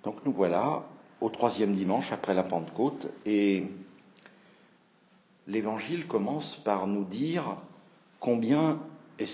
Donc nous voilà au 3e dimanche après la Pentecôte et l'Évangile commence par nous dire combien est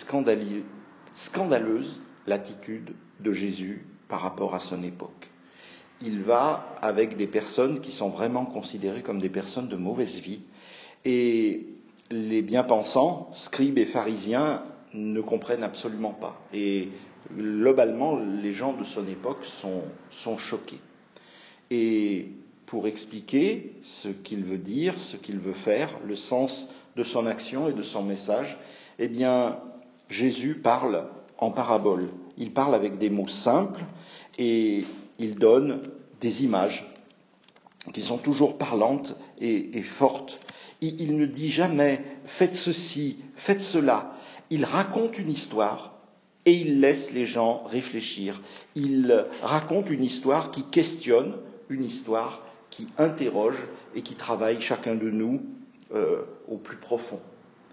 scandaleuse l'attitude de Jésus par rapport à son époque. Il va avec des personnes qui sont vraiment considérées comme des personnes de mauvaise vie et les bien-pensants, scribes et pharisiens, ne comprennent absolument pas. Et globalement, les gens de son époque sont choqués. Et pour expliquer ce qu'il veut dire, ce qu'il veut faire, le sens de son action et de son message, eh bien, Jésus parle en parabole. Il parle avec des mots simples et il donne des images qui sont toujours parlantes et fortes. Il ne dit jamais « faites ceci, faites cela ». Il raconte une histoire et il laisse les gens réfléchir. Il raconte une histoire qui questionne, une histoire qui interroge et qui travaille chacun de nous au plus profond.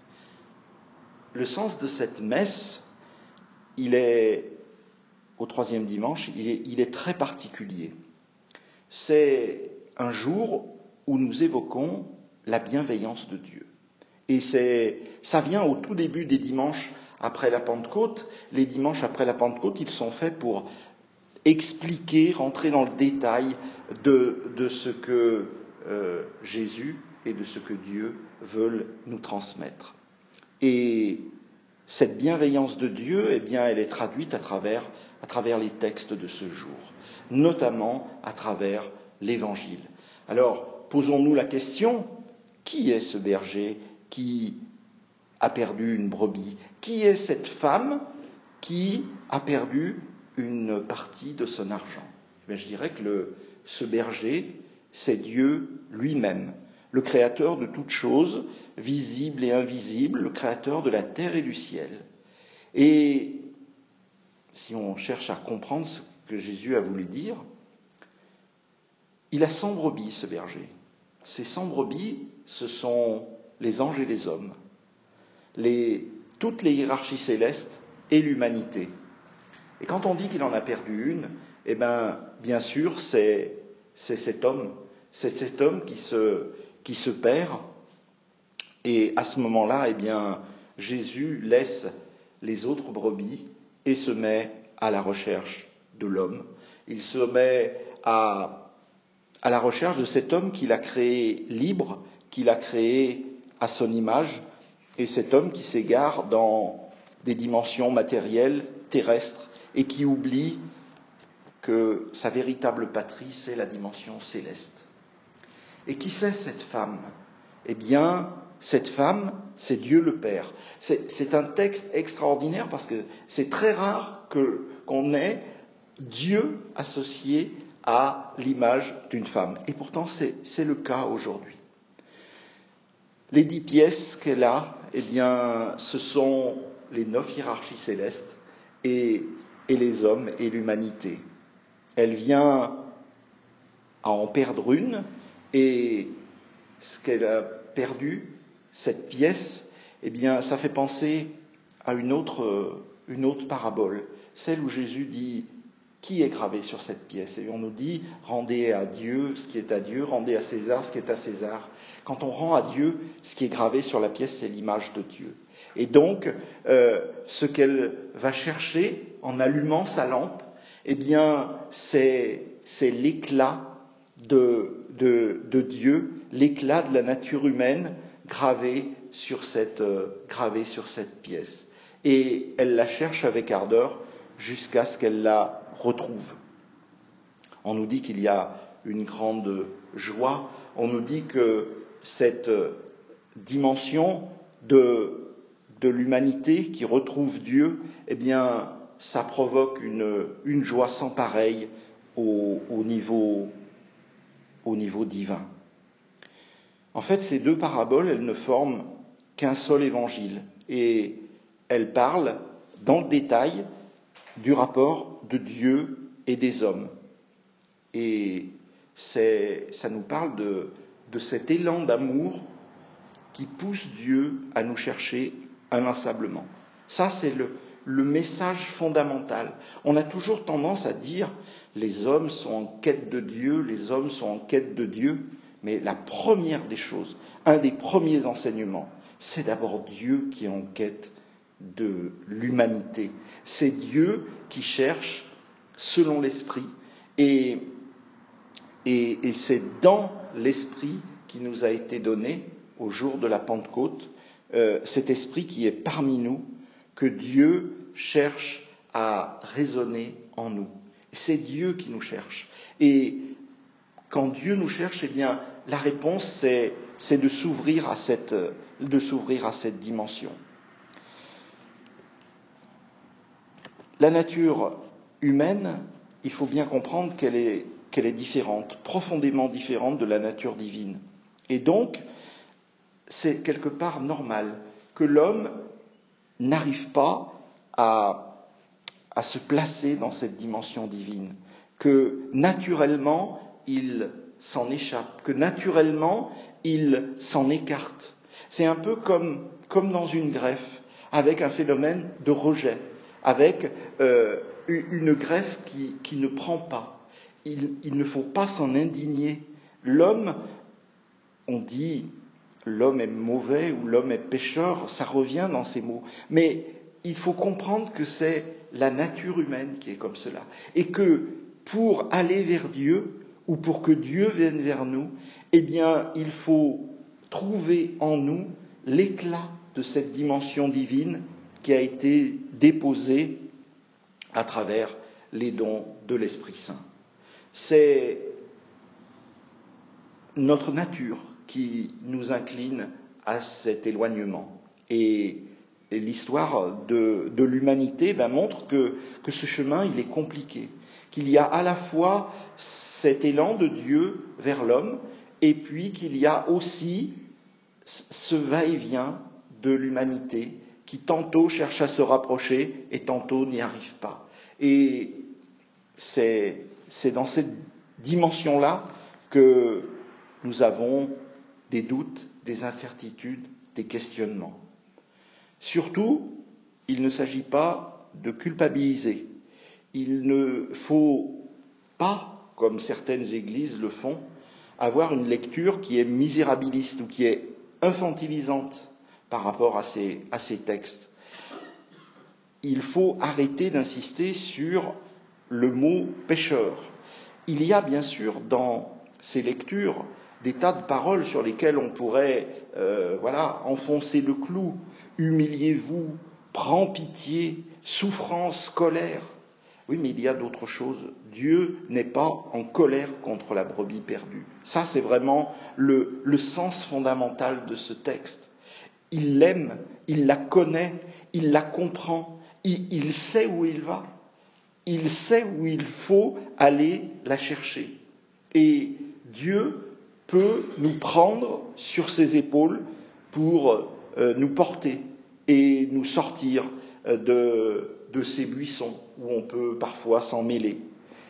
Le sens de cette messe, il est, au 3e dimanche, il est très particulier. C'est un jour où nous évoquons la bienveillance de Dieu. Et ça vient au tout début des dimanches après la Pentecôte. Les dimanches après la Pentecôte, ils sont faits pour expliquer, rentrer dans le détail de ce que Jésus et de ce que Dieu veulent nous transmettre. Et cette bienveillance de Dieu, eh bien, elle est traduite à travers les textes de ce jour, notamment à travers l'Évangile. Alors, posons-nous la question, qui est ce berger qui a perdu une brebis? Qui est cette femme qui a perdu une partie de son argent? Je dirais que ce berger, c'est Dieu lui-même, le créateur de toutes choses, visibles et invisibles, le créateur de la terre et du ciel. Et si on cherche à comprendre ce que Jésus a voulu dire, il a 100 brebis, ce berger. Ces 100 brebis, ce sont les anges et les hommes, toutes les hiérarchies célestes et l'humanité. Et quand on dit qu'il en a perdu une, eh bien sûr, c'est cet homme qui se perd. Et à ce moment-là, eh bien, Jésus laisse les autres brebis et se met à la recherche de l'homme. Il se met à la recherche de cet homme qu'il a créé libre, qu'il a créé à son image, et cet homme qui s'égare dans des dimensions matérielles, terrestres, et qui oublie que sa véritable patrie, c'est la dimension céleste. Et qui c'est cette femme? Eh bien, cette femme, c'est Dieu le Père. C'est un texte extraordinaire parce que c'est très rare qu'on ait Dieu associé à l'image d'une femme. Et pourtant, c'est le cas aujourd'hui. Les 10 pièces qu'elle a, eh bien, ce sont les 9 hiérarchies célestes et les hommes et l'humanité. Elle vient à en perdre une, et ce qu'elle a perdu, cette pièce, eh bien, ça fait penser à une autre parabole, celle où Jésus dit « Qui est gravé sur cette pièce ?» Et on nous dit « Rendez à Dieu ce qui est à Dieu, rendez à César ce qui est à César. » Quand on rend à Dieu ce qui est gravé sur la pièce, c'est l'image de Dieu. Et donc, ce qu'elle va chercher en allumant sa lampe, eh bien, c'est l'éclat de Dieu, l'éclat de la nature humaine gravé sur cette pièce. Et elle la cherche avec ardeur jusqu'à ce qu'elle la retrouve. On nous dit qu'il y a une grande joie, on nous dit que cette dimension de l'humanité qui retrouve Dieu, eh bien, ça provoque une joie sans pareille au niveau divin. En fait, ces 2 paraboles, elles ne forment qu'un seul évangile et elles parlent dans le détail du rapport de Dieu et des hommes. Et ça nous parle de cet élan d'amour qui pousse Dieu à nous chercher inlassablement. Ça, c'est le message fondamental. On a toujours tendance à dire Les hommes sont en quête de Dieu, les hommes sont en quête de Dieu, mais la première des choses, un des premiers enseignements, c'est d'abord Dieu qui est en quête de l'humanité. C'est Dieu qui cherche selon l'Esprit, et c'est dans l'Esprit qui nous a été donné au jour de la Pentecôte, cet Esprit qui est parmi nous, que Dieu cherche à résonner en nous. C'est Dieu qui nous cherche. Et quand Dieu nous cherche, eh bien, la réponse, c'est de s'ouvrir à cette dimension. La nature humaine, il faut bien comprendre qu'elle est différente, profondément différente de la nature divine. Et donc, c'est quelque part normal que l'homme n'arrive pas à se placer dans cette dimension divine, que naturellement il s'en échappe, que naturellement il s'en écarte. C'est un peu comme dans une greffe, avec un phénomène de rejet, avec une greffe qui ne prend pas. Il ne faut pas s'en indigner. L'homme, on dit l'homme est mauvais ou l'homme est pécheur, ça revient dans ces mots. Mais il faut comprendre que c'est la nature humaine qui est comme cela. Et que pour aller vers Dieu, ou pour que Dieu vienne vers nous, eh bien, il faut trouver en nous l'éclat de cette dimension divine qui a été déposée à travers les dons de l'Esprit Saint. C'est notre nature qui nous incline à cet éloignement. Et l'histoire de l'humanité montre que ce chemin, il est compliqué. Qu'il y a à la fois cet élan de Dieu vers l'homme, et puis qu'il y a aussi ce va-et-vient de l'humanité qui tantôt cherche à se rapprocher et tantôt n'y arrive pas. Et c'est dans cette dimension-là que nous avons des doutes, des incertitudes, des questionnements. Surtout, il ne s'agit pas de culpabiliser. Il ne faut pas, comme certaines églises le font, avoir une lecture qui est misérabiliste ou qui est infantilisante par rapport à ces textes. Il faut arrêter d'insister sur le mot pécheur. Il y a bien sûr dans ces lectures des tas de paroles sur lesquelles on pourrait enfoncer le clou. Humiliez-vous, prends pitié, souffrance, colère. Oui, mais il y a d'autres choses. Dieu n'est pas en colère contre la brebis perdue. Ça, c'est vraiment le sens fondamental de ce texte. Il l'aime, il la connaît, il la comprend, il sait où il va. Il sait où il faut aller la chercher. Et Dieu peut nous prendre sur ses épaules pour nous porter et nous sortir de ces buissons où on peut parfois s'en mêler.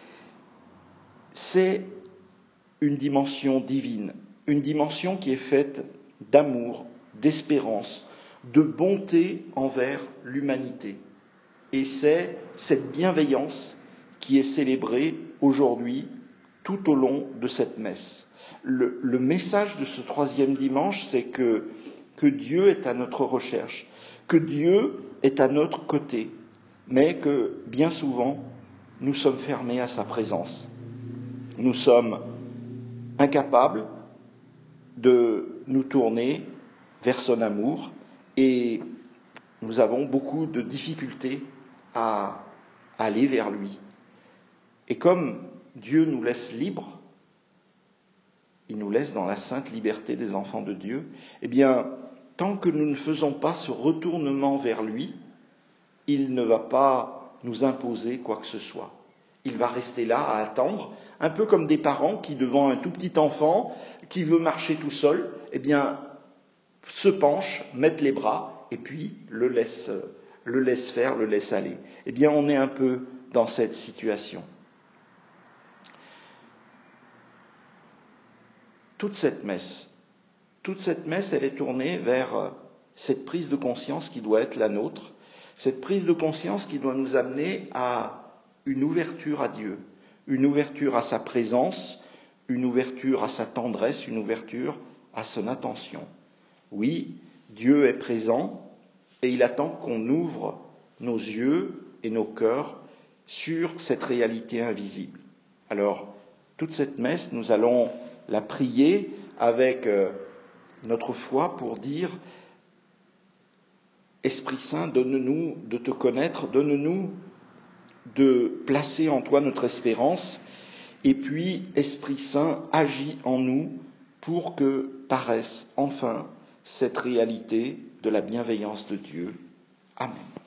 C'est une dimension divine, une dimension qui est faite d'amour, d'espérance, de bonté envers l'humanité. Et c'est cette bienveillance qui est célébrée aujourd'hui tout au long de cette messe. Le message de ce troisième dimanche, c'est que Dieu est à notre recherche, que Dieu est à notre côté, mais que bien souvent, nous sommes fermés à sa présence. Nous sommes incapables de nous tourner vers son amour et nous avons beaucoup de difficultés à aller vers lui. Et comme Dieu nous laisse libres, il nous laisse dans la sainte liberté des enfants de Dieu, eh bien, tant que nous ne faisons pas ce retournement vers lui, il ne va pas nous imposer quoi que ce soit. Il va rester là à attendre, un peu comme des parents qui, devant un tout petit enfant qui veut marcher tout seul, eh bien, se penchent, mettent les bras et puis le laissent faire, le laissent aller. Eh bien, on est un peu dans cette situation. Toute cette messe, elle est tournée vers cette prise de conscience qui doit être la nôtre, cette prise de conscience qui doit nous amener à une ouverture à Dieu, une ouverture à sa présence, une ouverture à sa tendresse, une ouverture à son attention. Oui, Dieu est présent et il attend qu'on ouvre nos yeux et nos cœurs sur cette réalité invisible. Alors, toute cette messe, nous allons la prier avec notre foi pour dire « Esprit Saint, donne-nous de te connaître, donne-nous de placer en toi notre espérance, et puis, Esprit Saint, agis en nous pour que paraisse enfin cette réalité de la bienveillance de Dieu. » Amen.